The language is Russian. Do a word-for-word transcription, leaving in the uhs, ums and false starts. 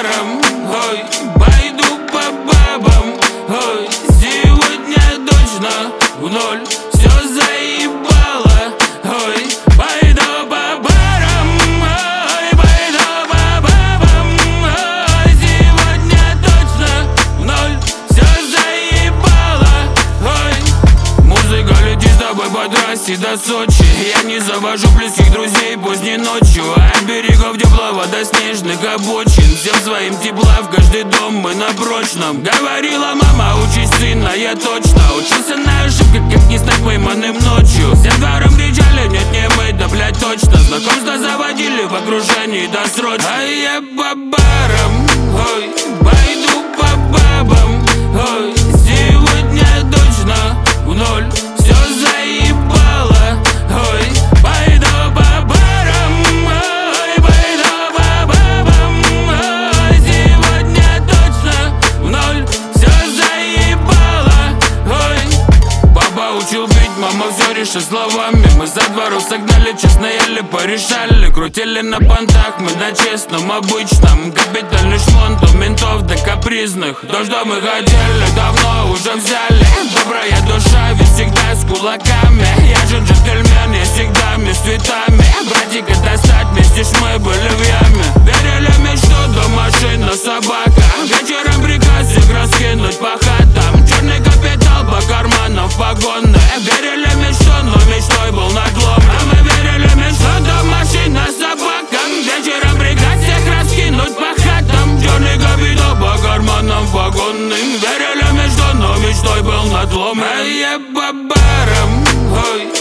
барам, ой, пойду по бабам, ой, сегодня точно в ноль все заебало, ой, пойду по барам, ой, пойду по бабам, ой, сегодня точно в ноль все заебало, ой. Музыка летит с тобой по трассе до Сочи. Я не завожу близких друзей поздней ночью, от берегов теплого до снежных обочин. Всем своим тепла в каждый дом мы на прочном. Говорила мама, учись, сына, я точно учился на ошибках, как не стать пойманным ночью. Всем двором кричали, нет, не мы, да блять точно. Знакомства заводили в окружении досрочно. А я по барам, ой, пойду по бабам, ой, сегодня точно в ноль все заебало, ой, пойду по барам, ой, пойду по бабам, ой, сегодня точно в ноль все заебало, ой. Папа учил бить, мама все решит словами. Мы за двору согнали, честно еле порешали. Крутили на понтах, мы на честном обычном. Капитальный шмонт у ментов до капризных. То, что мы хотели, давно уже взяли. Добрая душа, ведь всегда с кулаками. Я же джентльмен, я всегда с цветами. Братика достать, вместе ж мы были в яме. Верили в мечту, до машина, собака. Вечером приказ всех раскинуть по хатам. Черный капитал по карманам погонные. Верили в мечту, но мечтой был надлом. А мы верили в мечту, до машина, собака. Вечером приказ всех раскинуть по хатам. Черный капитал по карманам погонным. Верили в мечту, но мечтой был надлом. А я по барам, ой,